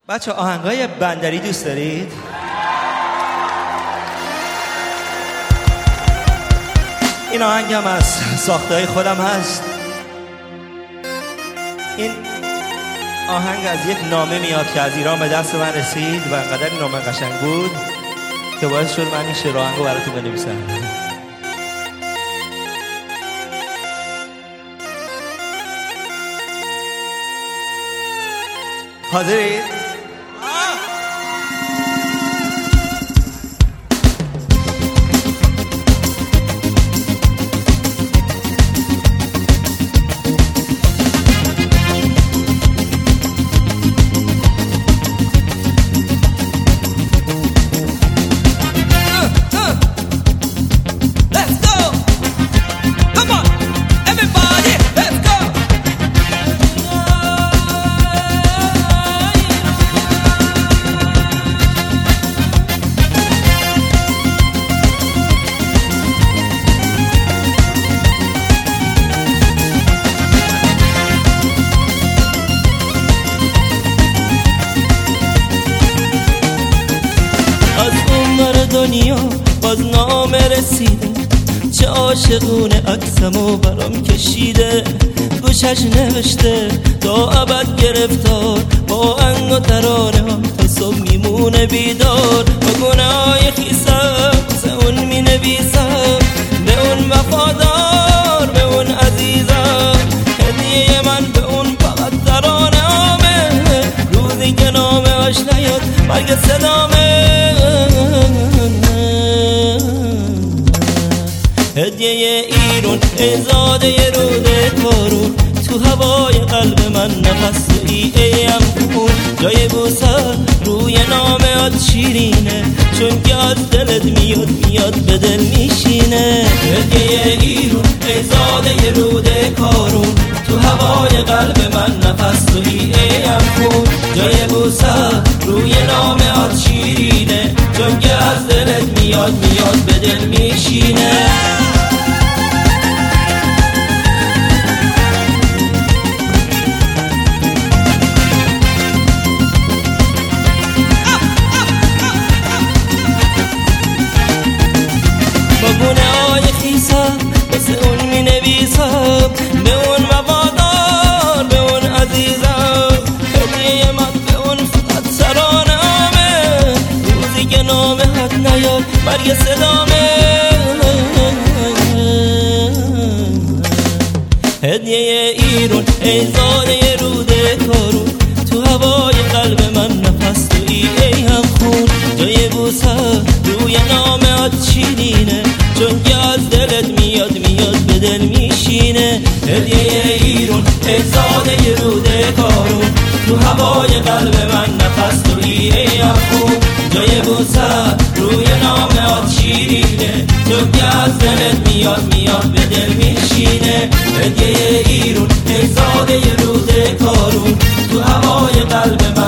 بچه آهنگای بندری دوست دارید؟ این آهنگ هم از ساختهای خودم هست. این آهنگ از یک نامه میاد که از ایران به دست من رسید و انقدر این نامه قشنگ بود که باعث شد من این شعر و آهنگو براتون بنویسم. حاضرید؟ دنیا باز نامه رسیده، چه عاشقونه عکسمو برام کشیده، گوشش نوشته تا ابد گرفتار، با انگ و ترانه ها تا صبح میمونه بیدار، با گناهای خیسم واسه اون مینویسم، به اون وفادار به اون عزیزم، هدیه من به اون فقط ترانه هامه، روزی که نامه هاش نیاد مرگ صدامه، هدیه ایرون ای زاده روده کارون، تو هوای قلب من نفس تویی ایم خون، جای بوسه روی نامه‌ات شیرینه، چون که از دلت میاد به دل میشینه، هدیه ایرون ای زاده روده کارون، تو هوای قلب من نفس تویی ایم خون، جای بوسه روی نامه‌ات شیرینه، چون که از دلت میاد به دل میشینه. با گناهای خیسم واسه اون می نویسم، به اون وفادار به اون عزیزم، هدیه من به اون فقط ترانه هامه، روزی که نامه حد نیاد مرگ صدامه، هدیه ایرون ای زاده روده کارون، تو هوای قلب من نفس تویی ای هم خون، جای بوسه روی نامه‌ات شیرینه، چون که از دلت میاد به دل میشینه، هدیه ایرون ای زاده روده کارون، تو هوای قلب من نفس تویی ای هم خون، جای بوسه روی نامه‌ات شیرینه، چون که از دلت میاد به دل میشینه، هدیه ایرون ای زاده روده کارون، تو هوای قلب من